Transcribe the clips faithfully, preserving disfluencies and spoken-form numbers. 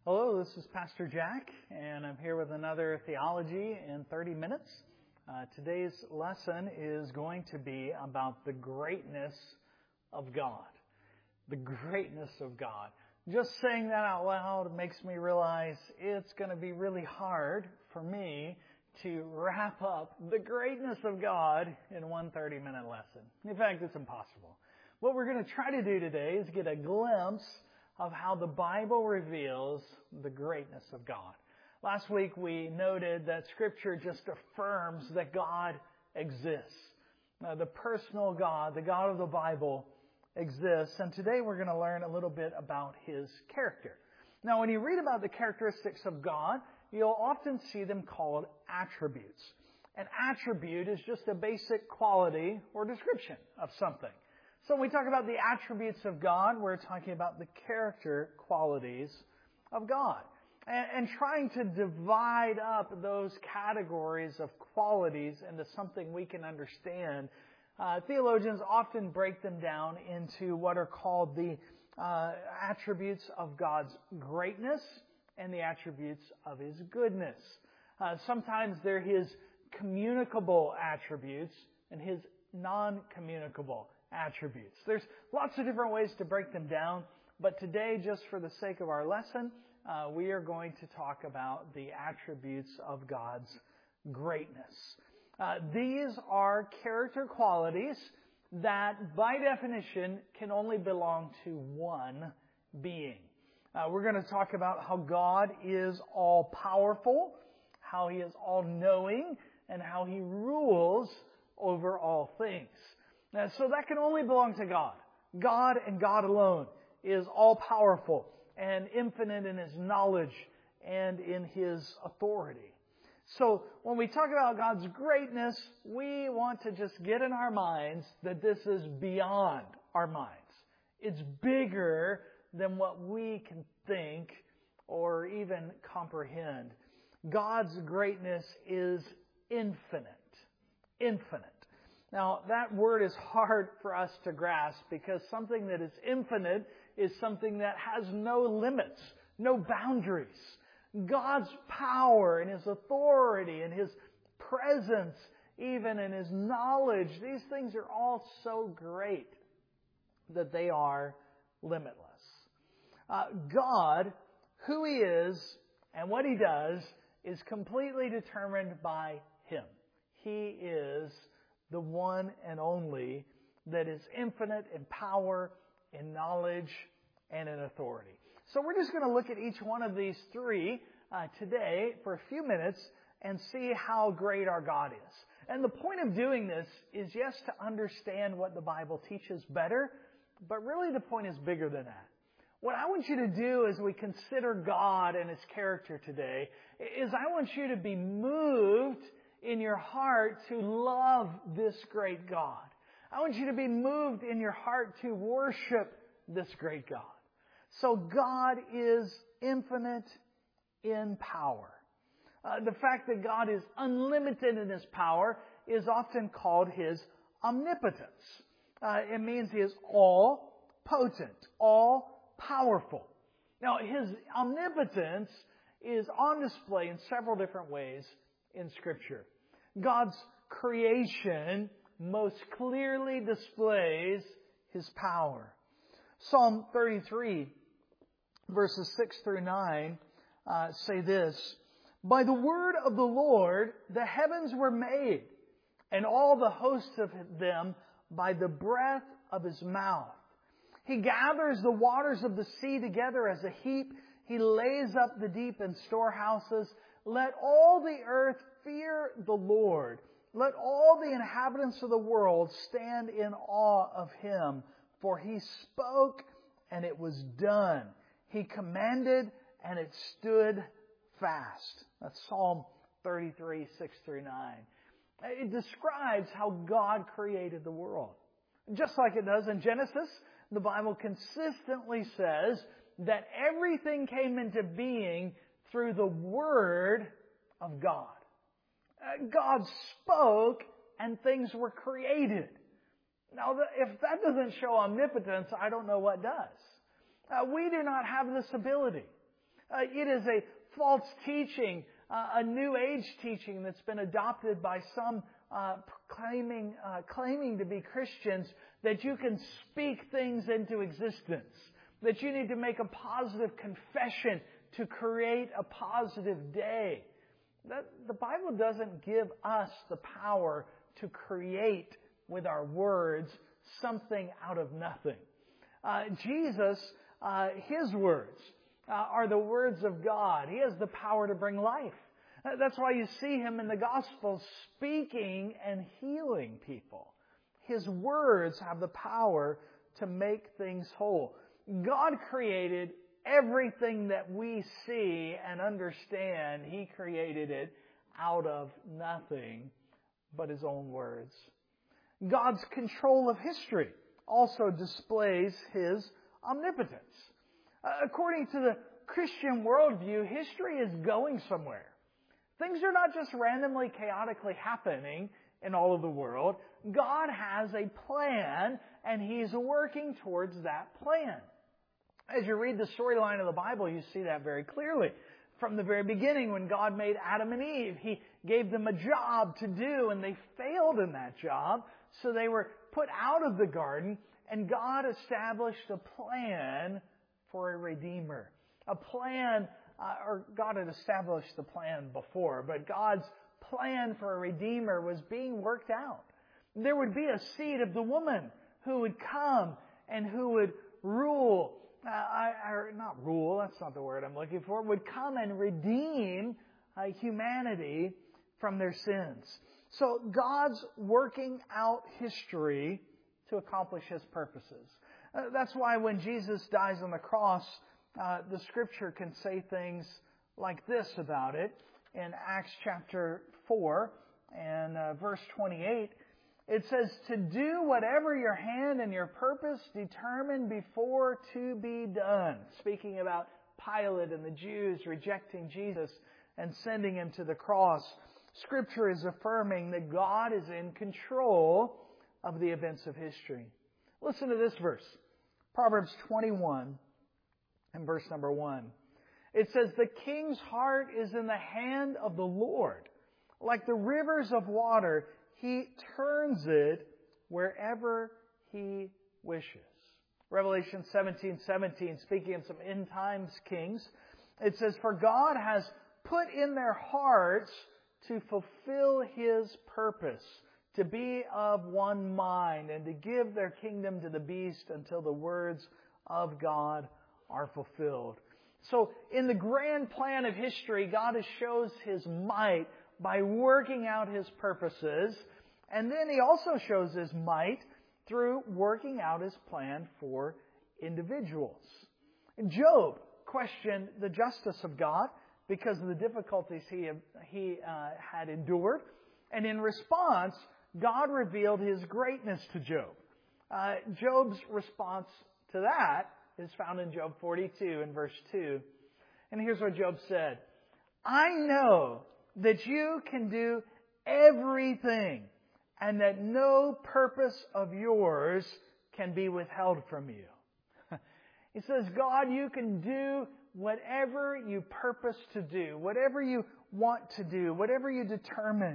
Hello, this is Pastor Jack, and I'm here with another Theology in thirty minutes. Uh, today's lesson is going to be about the greatness of God. The greatness of God. Just saying that out loud makes me realize it's going to be really hard for me to wrap up the greatness of God in one thirty-minute lesson. In fact, it's impossible. What we're going to try to do today is get a glimpse of how the Bible reveals the greatness of God. Last week we noted that Scripture just affirms that God exists. Uh, the personal God, the God of the Bible exists. And today we're going to learn a little bit about His character. Now when you read about the characteristics of God, you'll often see them called attributes. An attribute is just a basic quality or description of something. So when we talk about the attributes of God, we're talking about the character qualities of God. And, and trying to divide up those categories of qualities into something we can understand, uh, theologians often break them down into what are called the uh, attributes of God's greatness and the attributes of His goodness. Uh, sometimes they're His communicable attributes and His non-communicable attributes. There's lots of different ways to break them down, but today, just for the sake of our lesson, uh, we are going to talk about the attributes of God's greatness. Uh, these are character qualities that, by definition, can only belong to one being. Uh, we're going to talk about how God is all-powerful, how He is all-knowing, and how He rules over all things. Now, so that can only belong to God. God and God alone is all-powerful and infinite in His knowledge and in His authority. So when we talk about God's greatness, we want to just get in our minds that this is beyond our minds. It's bigger than what we can think or even comprehend. God's greatness is infinite. Infinite. Now, that word is hard for us to grasp because something that is infinite is something that has no limits, no boundaries. God's power and His authority and His presence, even in His knowledge, these things are all so great that they are limitless. Uh, God, who He is and what He does, is completely determined by Him. He is the one and only that is infinite in power, in knowledge, and in authority. So we're just going to look at each one of these three uh, today for a few minutes and see how great our God is. And the point of doing this is, yes, to understand what the Bible teaches better, but really the point is bigger than that. What I want you to do as we consider God and His character today is I want you to be moved in your heart to love this great God. I want you to be moved in your heart to worship this great God. So God is infinite in power. Uh, the fact that God is unlimited in His power is often called His omnipotence. Uh, it means He is all-potent, all-powerful. Now, His omnipotence is on display in several different ways in Scripture. God's creation most clearly displays His power. Psalm thirty-three, verses six through nine, uh, say this: "By the word of the Lord the heavens were made, and all the hosts of them by the breath of His mouth. He gathers the waters of the sea together as a heap. He lays up the deep in storehouses. Let all the earth fear the Lord. Let all the inhabitants of the world stand in awe of Him. For He spoke, and it was done. He commanded, and it stood fast." That's Psalm thirty-three, six through nine. It describes how God created the world. Just like it does in Genesis, the Bible consistently says that everything came into being through the Word of God. God spoke and things were created. Now, if that doesn't show omnipotence, I don't know what does. Uh, we do not have this ability. Uh, it is a false teaching, uh, a New Age teaching that's been adopted by some uh, claiming uh, claiming to be Christians, that you can speak things into existence, that you need to make a positive confession to create a positive day. That, the Bible doesn't give us the power to create with our words something out of nothing. Uh, Jesus, uh, His words uh, are the words of God. He has the power to bring life. Uh, that's why you see Him in the Gospels speaking and healing people. His words have the power to make things whole. God created everything that we see and understand. He created it out of nothing but His own words. God's control of history also displays His omnipotence. Uh, according to the Christian worldview, history is going somewhere. Things are not just randomly, chaotically happening in all of the world. God has a plan, and He's working towards that plan. As you read the storyline of the Bible, you see that very clearly. From the very beginning, when God made Adam and Eve, He gave them a job to do, and they failed in that job, so they were put out of the garden, and God established a plan for a Redeemer. A plan, uh, or God had established the plan before, but God's plan for a Redeemer was being worked out. There would be a seed of the woman who would come and who would rule, uh, I, or not rule, that's not the word I'm looking for, would come and redeem uh, humanity from their sins. So God's working out history to accomplish His purposes. Uh, that's why when Jesus dies on the cross, uh, the Scripture can say things like this about it. In Acts chapter four and uh, verse twenty-eight, it says, "To do whatever your hand and your purpose determined before to be done." Speaking about Pilate and the Jews rejecting Jesus and sending Him to the cross. Scripture is affirming that God is in control of the events of history. Listen to this verse. Proverbs twenty-one and verse number one. It says, "The king's heart is in the hand of the Lord. Like the rivers of water, He turns it wherever He wishes." Revelation seventeen seventeen, speaking of some end times kings, it says, "For God has put in their hearts to fulfill His purpose, to be of one mind, and to give their kingdom to the beast until the words of God are fulfilled." So, in the grand plan of history, God shows His might by working out His purposes, and then He also shows His might through working out His plan for individuals. Job questioned the justice of God because of the difficulties he, he uh, had endured. And in response, God revealed His greatness to Job. Uh, Job's response to that is found in Job forty-two and verse two. And here's what Job said. "I know that You can do everything, and that no purpose of Yours can be withheld from You." He says, God, You can do whatever You purpose to do, whatever You want to do, whatever You determine.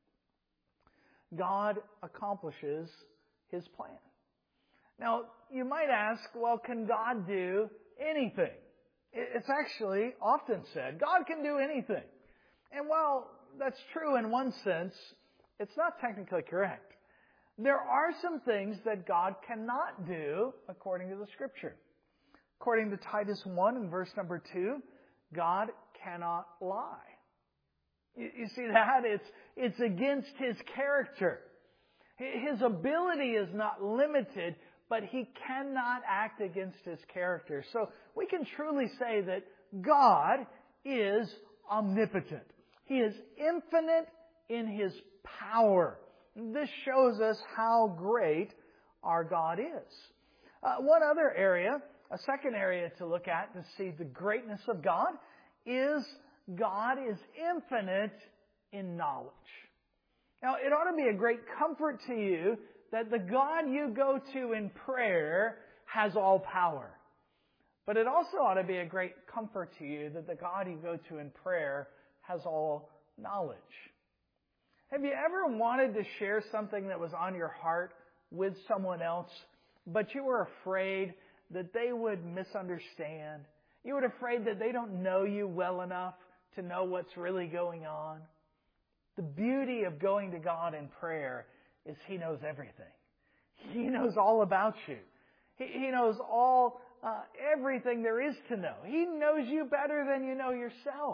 God accomplishes His plan. Now, you might ask, well, can God do anything? It's actually often said, God can do anything. And while that's true in one sense, it's not technically correct. There are some things that God cannot do according to the Scripture. According to Titus one and verse number two, God cannot lie. You, you see that? It's, it's against His character. His ability is not limited, but He cannot act against His character. So we can truly say that God is omnipotent. He is infinite in His power. This shows us how great our God is. Uh, one other area, a second area to look at to see the greatness of God, is God is infinite in knowledge. Now, it ought to be a great comfort to you that the God you go to in prayer has all power. But it also ought to be a great comfort to you that the God you go to in prayer has all knowledge. Have you ever wanted to share something that was on your heart with someone else, but you were afraid that they would misunderstand? You were afraid that they don't know you well enough to know what's really going on? The beauty of going to God in prayer is He knows everything. He knows all about you. He, he knows all, uh, everything there is to know. He knows you better than you know yourself.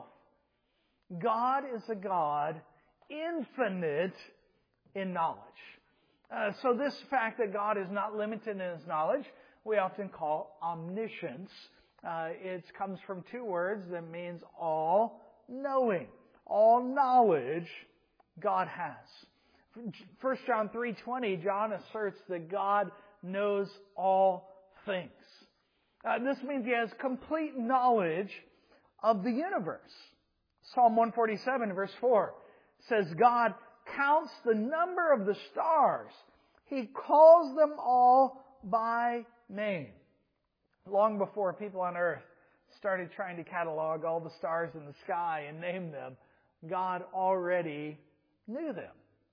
God is a God infinite in knowledge. Uh, so this fact that God is not limited in His knowledge, we often call omniscience. Uh, it comes from two words that means all knowing. All knowledge God has. First John three twenty, John asserts that God knows all things. Uh, this means He has complete knowledge of the universe. Psalm one forty-seven verse four says, God counts the number of the stars. He calls them all by name. Long before people on earth started trying to catalog all the stars in the sky and name them, God already knew them.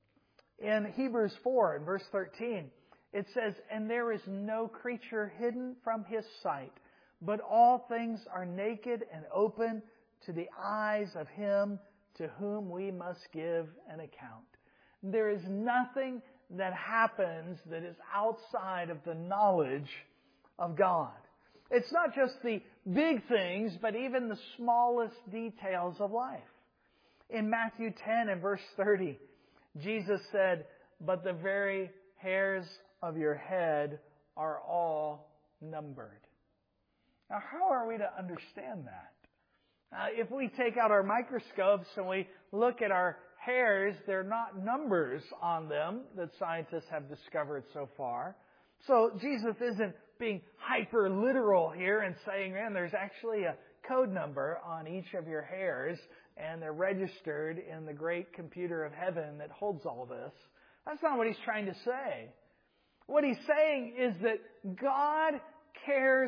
In Hebrews four and verse thirteen, it says, and there is no creature hidden from His sight, but all things are naked and open to the eyes of Him to whom we must give an account. There is nothing that happens that is outside of the knowledge of God. It's not just the big things, but even the smallest details of life. In Matthew ten and verse thirty, Jesus said, but the very hairs of your head are all numbered. Now, how are we to understand that? Uh, if we take out our microscopes and we look at our hairs, they're not numbers on them that scientists have discovered so far. So Jesus isn't being hyper literal here and saying, man, there's actually a code number on each of your hairs and they're registered in the great computer of heaven that holds all this. That's not what He's trying to say. What He's saying is that God cares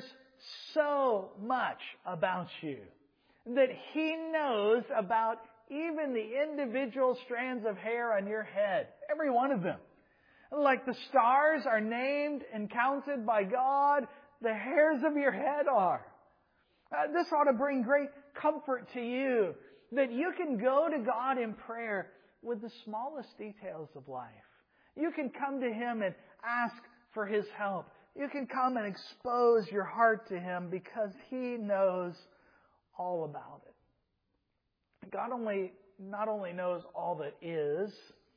so much about you that He knows about even the individual strands of hair on your head. Every one of them. Like the stars are named and counted by God, the hairs of your head are. Uh, this ought to bring great comfort to you that you can go to God in prayer with the smallest details of life. You can come to Him and ask for His help. You can come and expose your heart to Him because He knows all about it. God only not only knows all that is,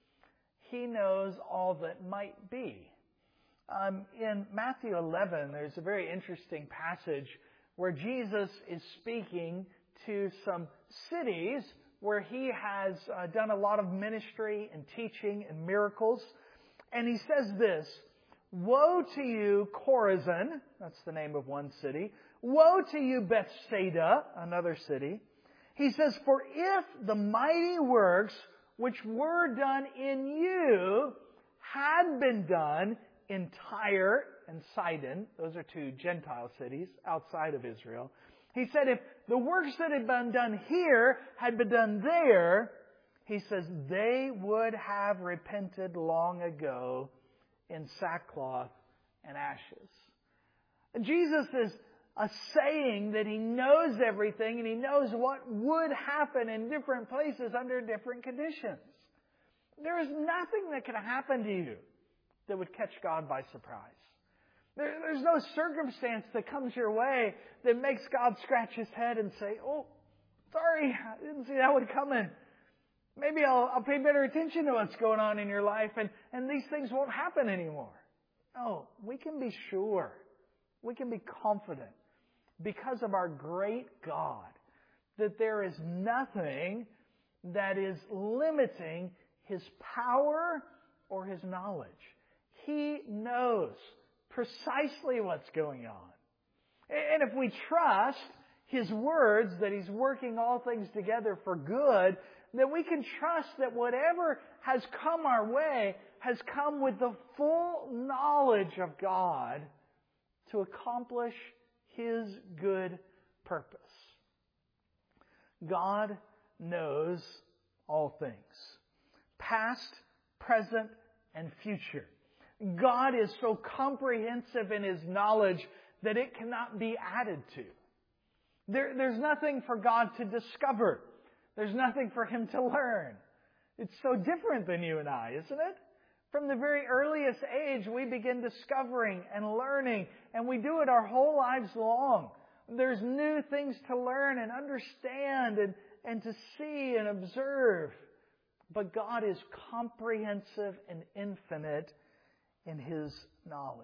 He knows all that might be. Um, in Matthew eleven, there's a very interesting passage where Jesus is speaking to some cities where He has uh, done a lot of ministry and teaching and miracles. And He says this, woe to you, Chorazin, that's the name of one city. Woe to you, Bethsaida, another city. He says, for if the mighty works which were done in you had been done in Tyre and Sidon, those are two Gentile cities outside of Israel. He said, if the works that had been done here had been done there, He says, they would have repented long ago in sackcloth and ashes. And Jesus is a saying that He knows everything and He knows what would happen in different places under different conditions. There is nothing that can happen to you that would catch God by surprise. There, there's no circumstance that comes your way that makes God scratch His head and say, oh, sorry, I didn't see that one coming. Maybe I'll, I'll pay better attention to what's going on in your life and, and these things won't happen anymore. No, we can be sure. We can be confident because of our great God that there is nothing that is limiting His power or His knowledge. He knows precisely what's going on. And if we trust His words that He's working all things together for good, then we can trust that whatever has come our way has come with the full knowledge of God to accomplish His good purpose. God knows all things, past, present, and future. God is so comprehensive in His knowledge that it cannot be added to. There, there's nothing for God to discover. There's nothing for Him to learn. It's so different than you and I, isn't it? From the very earliest age, we begin discovering and learning, and we do it our whole lives long. There's new things to learn and understand and, and to see and observe. But God is comprehensive and infinite in His knowledge.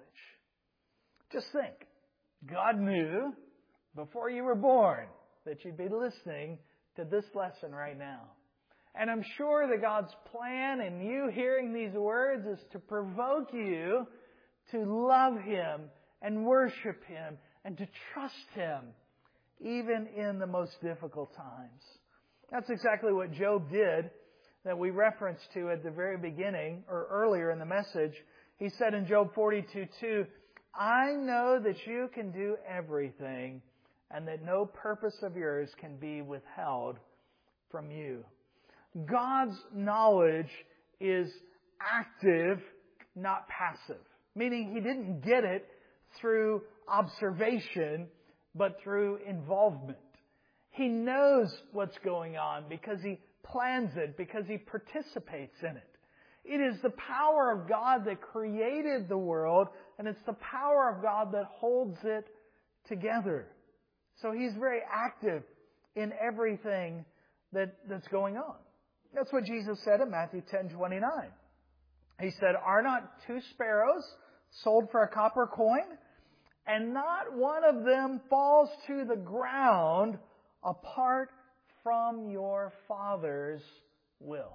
Just think, God knew before you were born that you'd be listening to this lesson right now. And I'm sure that God's plan in you hearing these words is to provoke you to love Him and worship Him and to trust Him even in the most difficult times. That's exactly what Job did that we referenced to at the very beginning or earlier in the message. He said in Job forty-two two, I know that you can do everything and that no purpose of yours can be withheld from you. God's knowledge is active, not passive. Meaning He didn't get it through observation, but through involvement. He knows what's going on because He plans it, because He participates in it. It is the power of God that created the world, and it's the power of God that holds it together. So He's very active in everything that, that's going on. That's what Jesus said in Matthew ten twenty-nine. He said, are not two sparrows sold for a copper coin? And not one of them falls to the ground apart from your Father's will.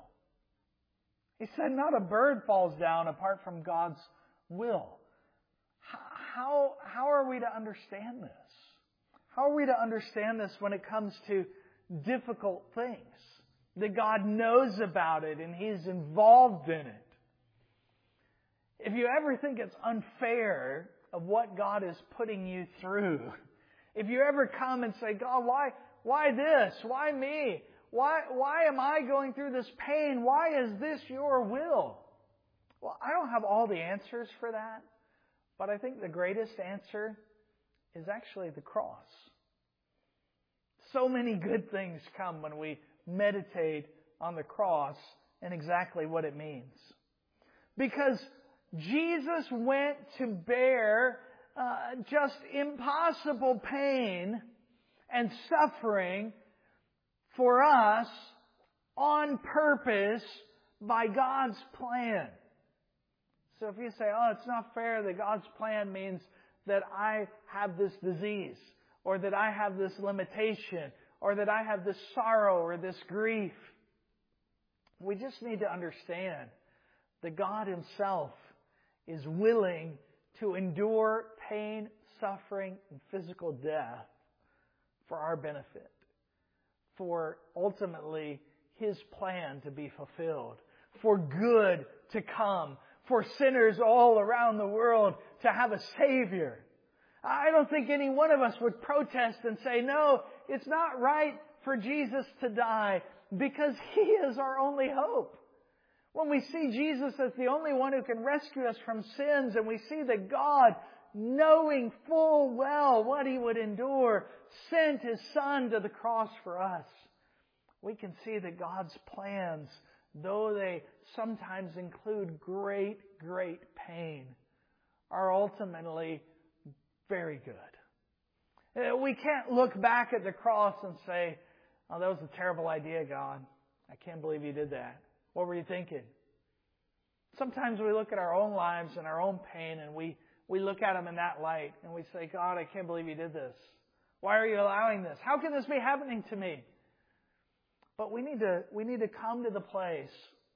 He said not a bird falls down apart from God's will. How, how are we to understand this? How are we to understand this when it comes to difficult things? That God knows about it and He's involved in it. If you ever think it's unfair of what God is putting you through, if you ever come and say, God, why, why this? Why me? Why, why am I going through this pain? Why is this your will? Well, I don't have all the answers for that, but I think the greatest answer is actually the cross. So many good things come when we meditate on the cross and exactly what it means. Because Jesus went to bear uh, just impossible pain and suffering for us on purpose by God's plan. So if you say, oh, it's not fair that God's plan means that I have this disease, or that I have this limitation, or that I have this sorrow or this grief. We just need to understand that God Himself is willing to endure pain, suffering, and physical death for our benefit, for ultimately His plan to be fulfilled, for good to come, for sinners all around the world to have a Savior. I don't think any one of us would protest and say, no, it's not right for Jesus to die, because He is our only hope. When we see Jesus as the only one who can rescue us from sins, and we see that God, knowing full well what He would endure, sent His Son to the cross for us, we can see that God's plans, though they sometimes include great, great pain, are ultimately very good. We can't look back at the cross and say, oh, that was a terrible idea, God. I can't believe You did that. What were You thinking? Sometimes we look at our own lives and our own pain, and we, we look at them in that light, and we say, God, I can't believe You did this. Why are You allowing this? How can this be happening to me? But we need to, we need to come to the place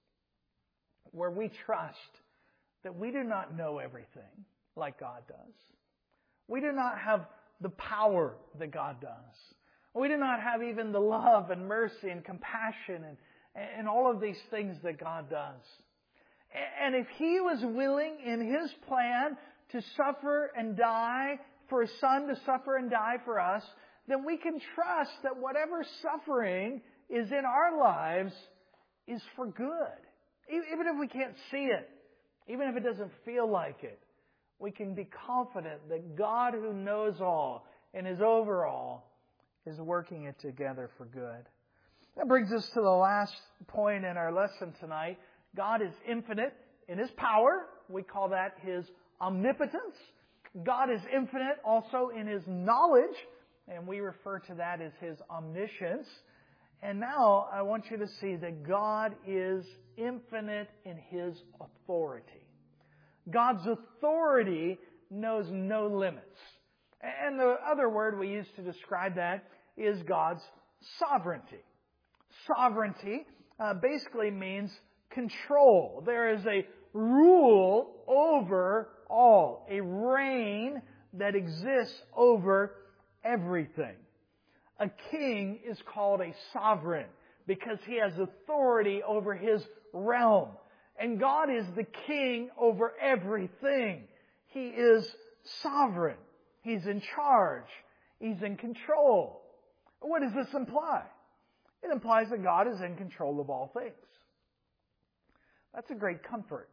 where we trust that we do not know everything like God does. We do not have the power that God does. We do not have even the love and mercy and compassion and, and all of these things that God does. And if He was willing in His plan to suffer and die for His Son to suffer and die for us, then we can trust that whatever suffering is in our lives is for good. Even if we can't see it, even if it doesn't feel like it, we can be confident that God, who knows all and is over all, is working it together for good. That brings us to the last point in our lesson tonight. God is infinite in His power. We call that His omnipotence. God is infinite also in His knowledge, and we refer to that as His omniscience. And now I want you to see that God is infinite in His authority. God's authority knows no limits. And the other word we use to describe that is God's sovereignty. Sovereignty uh, basically means control. There is a rule over all, a reign that exists over everything. A king is called a sovereign because he has authority over his realm. And God is the king over everything. He is sovereign. He's in charge. He's in control. What does this imply? It implies that God is in control of all things. That's a great comfort.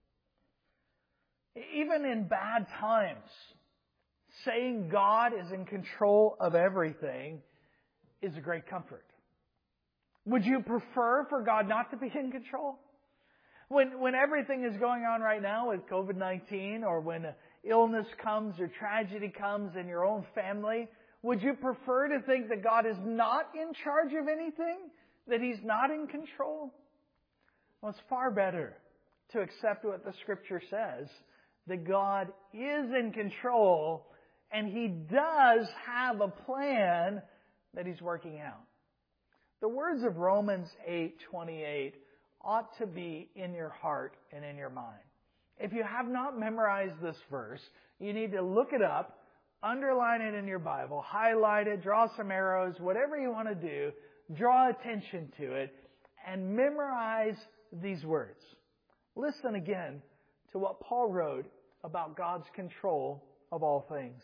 Even in bad times, saying God is in control of everything is a great comfort. Would you prefer for God not to be in control? When when everything is going on right now with covid nineteen, or when illness comes or tragedy comes in your own family, would you prefer to think that God is not in charge of anything? That He's not in control? Well, it's far better to accept what the Scripture says, that God is in control and He does have a plan that He's working out. The words of Romans eight twenty-eight ought to be in your heart and in your mind. If you have not memorized this verse, you need to look it up, underline it in your Bible, highlight it, draw some arrows, whatever you want to do, draw attention to it, and memorize these words. Listen again to what Paul wrote about God's control of all things.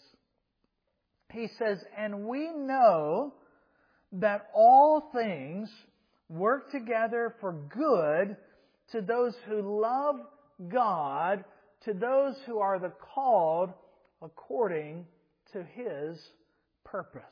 He says, "And we know that all things work together for good to those who love God, to those who are the called according to His purpose."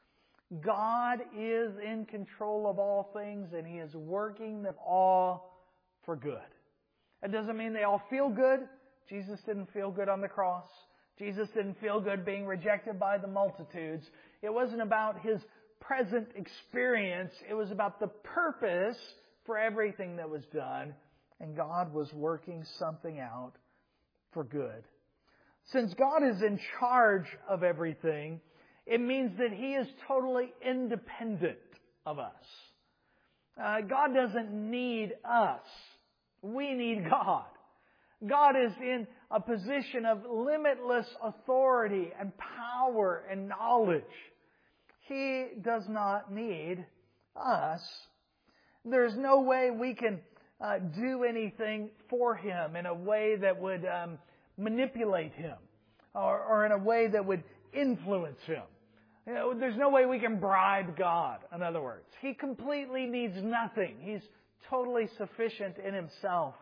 God is in control of all things, and He is working them all for good. It doesn't mean they all feel good. Jesus didn't feel good on the cross. Jesus didn't feel good being rejected by the multitudes. It wasn't about His present experience. It was about the purpose for everything that was done. And God was working something out for good. Since God is in charge of everything, it means that He is totally independent of us. Uh, God doesn't need us. We need God. God is in a position of limitless authority and power and knowledge. He does not need us. There's no way we can uh, do anything for Him in a way that would um, manipulate Him, or, or in a way that would influence Him. You know, there's no way we can bribe God, in other words. He completely needs nothing. He's totally sufficient in Himself.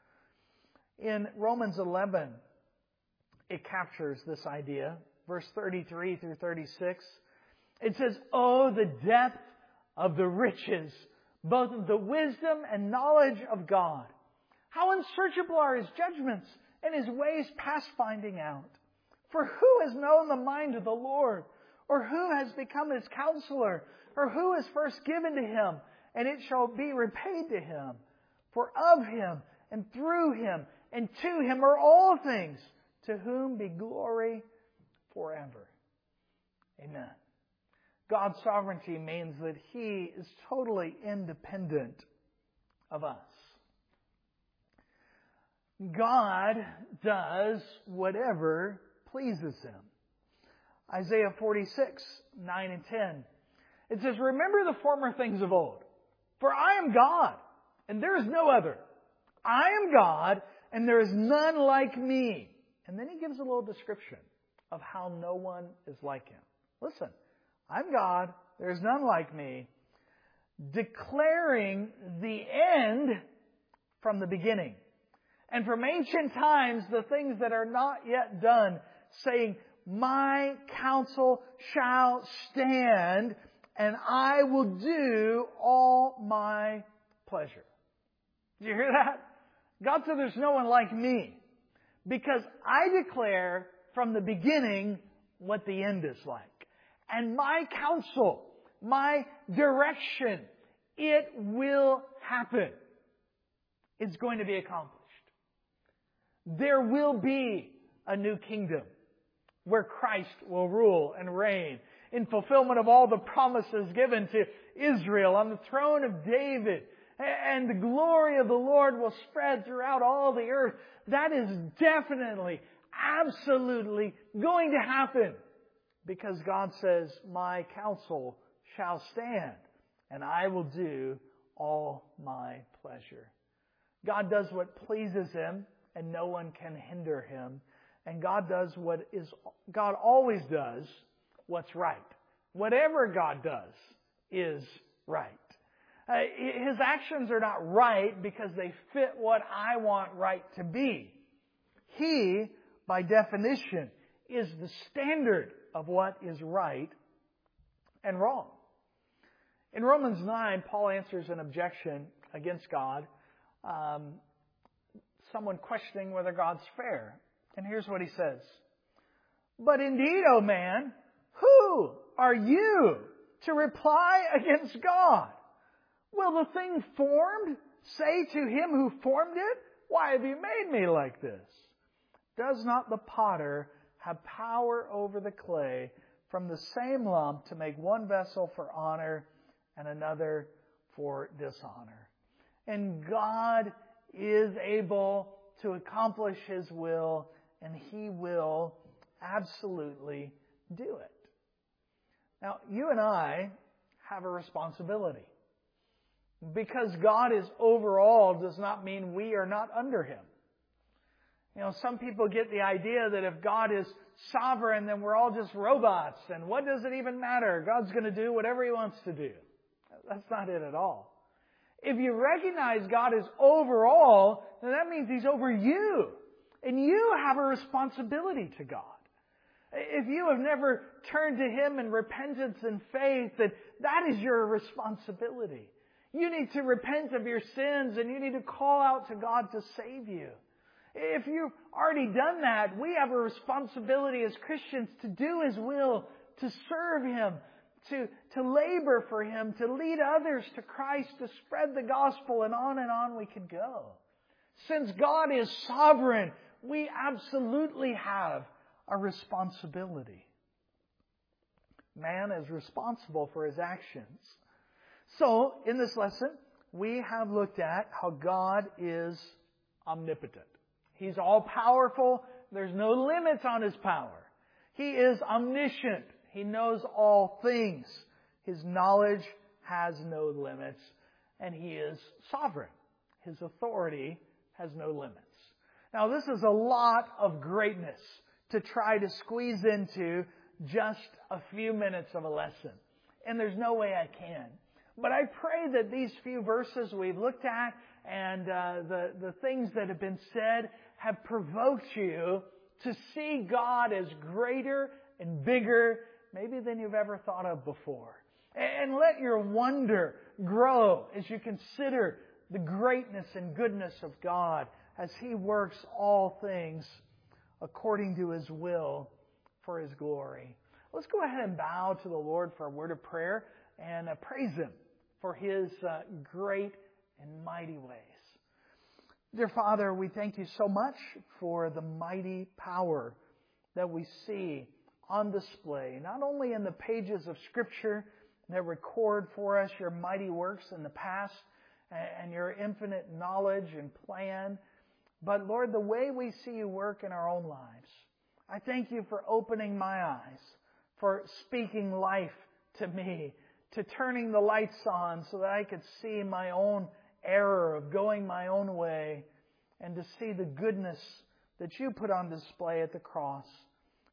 In Romans eleven, it captures this idea. Verse thirty-three through thirty-six. It says, "Oh, the depth of the riches, both of the wisdom and knowledge of God. How unsearchable are His judgments, and His ways past finding out. For who has known the mind of the Lord? Or who has become His counselor? Or who has first given to Him, and it shall be repaid to Him? For of Him, and through Him, and to Him are all things, to whom be glory forever." Amen. God's sovereignty means that He is totally independent of us. God does whatever pleases Him. Isaiah forty-six, nine and ten. It says, "Remember the former things of old, for I am God, and there is no other. I am God, and there is none like me." And then He gives a little description of how no one is like Him. Listen, I'm God, there's none like me, declaring the end from the beginning. And from ancient times, the things that are not yet done, saying, my counsel shall stand, and I will do all my pleasure. Did you hear that? God said there's no one like me, because I declare from the beginning what the end is like. And my counsel, my direction, it will happen. It's going to be accomplished. There will be a new kingdom where Christ will rule and reign in fulfillment of all the promises given to Israel on the throne of David. And the glory of the Lord will spread throughout all the earth. That is definitely, absolutely going to happen. Because God says, my counsel shall stand, and I will do all my pleasure. God does what pleases Him, and no one can hinder Him. And God does what is, God always does what's right. Whatever God does is right. Uh, His actions are not right because they fit what I want right to be. He, by definition, is the standard of what is right and wrong. In Romans nine, Paul answers an objection against God. Um, someone questioning whether God's fair. And here's what he says. But indeed, O man, who are you to reply against God? Will the thing formed say to Him who formed it, why have you made me like this? Does not the potter have power over the clay from the same lump to make one vessel for honor and another for dishonor? And God is able to accomplish His will, and He will absolutely do it. Now, you and I have a responsibility. Because God is over all does not mean we are not under Him. You know, some people get the idea that if God is sovereign, then we're all just robots, and what does it even matter? God's going to do whatever He wants to do. That's not it at all. If you recognize God is over all, then that means He's over you. And you have a responsibility to God. If you have never turned to Him in repentance and faith, then that is your responsibility. You need to repent of your sins, and you need to call out to God to save you. If you've already done that, we have a responsibility as Christians to do His will, to serve Him, to, to labor for Him, to lead others to Christ, to spread the gospel, and on and on we can go. Since God is sovereign, we absolutely have a responsibility. Man is responsible for his actions. So, in this lesson, we have looked at how God is omnipotent. He's all-powerful. There's no limits on His power. He is omniscient. He knows all things. His knowledge has no limits. And He is sovereign. His authority has no limits. Now, this is a lot of greatness to try to squeeze into just a few minutes of a lesson. And there's no way I can. But I pray that these few verses we've looked at and uh, the, the things that have been said have provoked you to see God as greater and bigger maybe than you've ever thought of before. And let your wonder grow as you consider the greatness and goodness of God as He works all things according to His will for His glory. Let's go ahead and bow to the Lord for a word of prayer and uh, praise Him for His uh, great and mighty ways. Dear Father, we thank You so much for the mighty power that we see on display, not only in the pages of Scripture that record for us Your mighty works in the past and Your infinite knowledge and plan, but Lord, the way we see You work in our own lives. I thank You for opening my eyes, for speaking life to me, to turning the lights on so that I could see my own error of going my own way, and to see the goodness that You put on display at the cross.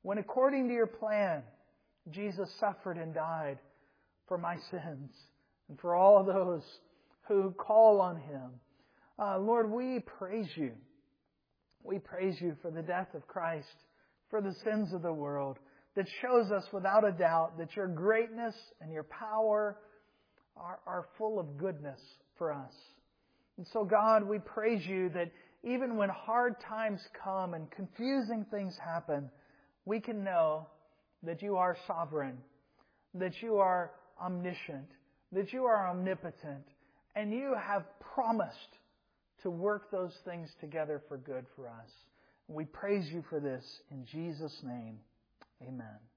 when according to your plan, Jesus suffered and died for my sins and for all those who call on Him. Uh, Lord, we praise You. We praise You for the death of Christ, for the sins of the world, that shows us without a doubt that Your greatness and Your power are, are full of goodness for us. And so, God, we praise You that even when hard times come and confusing things happen, we can know that You are sovereign, that You are omniscient, that You are omnipotent, and You have promised to work those things together for good for us. We praise You for this in Jesus' name. Amen.